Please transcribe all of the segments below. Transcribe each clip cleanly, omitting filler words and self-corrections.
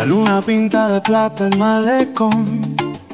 luna pinta de plata el malecón.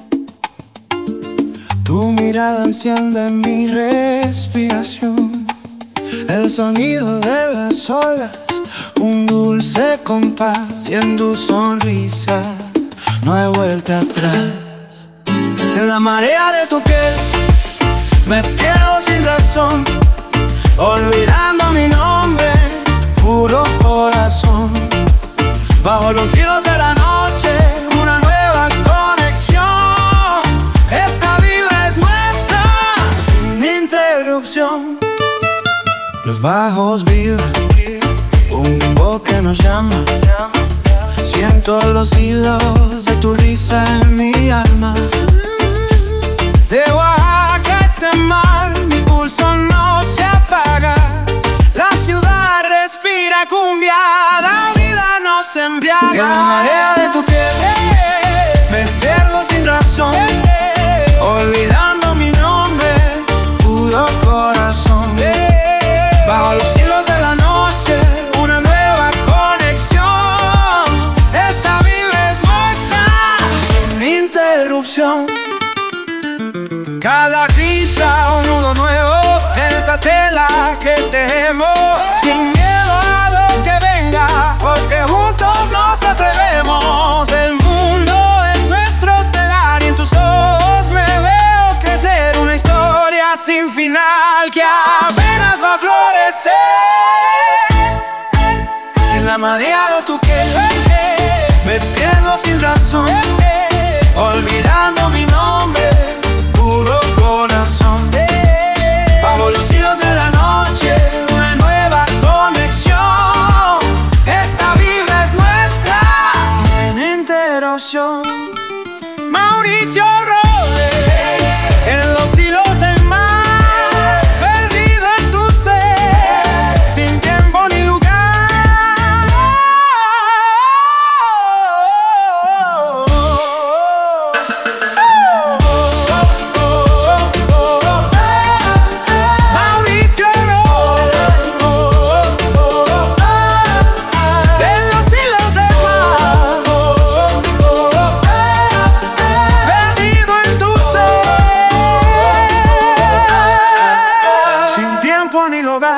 Tu mirada enciende mi respiración. El sonido de las olas, un dulce compás, y en tu sonrisa no hay vuelta atrás. En la marea de tu piel me pierdo sin razón, olvidando mi nombre, puro corazón. Bajo los cielos de la noche, una nueva conexión. Esta vibra es nuestra, sin interrupción. Los bajos vibran, un bimbo que nos llama. Siento los hilos de tu risa en mi alma. De Oaxaca a este mar, mi pulso no se apaga. La ciudad respira cumbia, la vida nos embriaga. En la marea de tu piel me pierdo sin razón, olvidando mi nombre, puro corazón. Bajo los hilos de la noche, una nueva conexión. Esta vibra es nuestra, sin interrupción. Cada risa un nudo nuevo en esta tela que tejemos, sin miedo a lo que venga, porque juntos nos atrevemos. El mundo es nuestro telar y en tus ojos me veo crecer una historia sin final que apenas va a florecer. En la marea de tu piel me pierdo sin razón, olvidando mi nombre, puro corazón. Bajo los hilos de la noche, una nueva conexión. Esta vibra es nuestra, sin interrupción. Mauricio Robles, en los hilos del mar, perdido en tu ser, sin tiempo ni lugar. Mauricio Robles, en los hilos del mar, perdido en tu ser, sin tiempo ni lugar.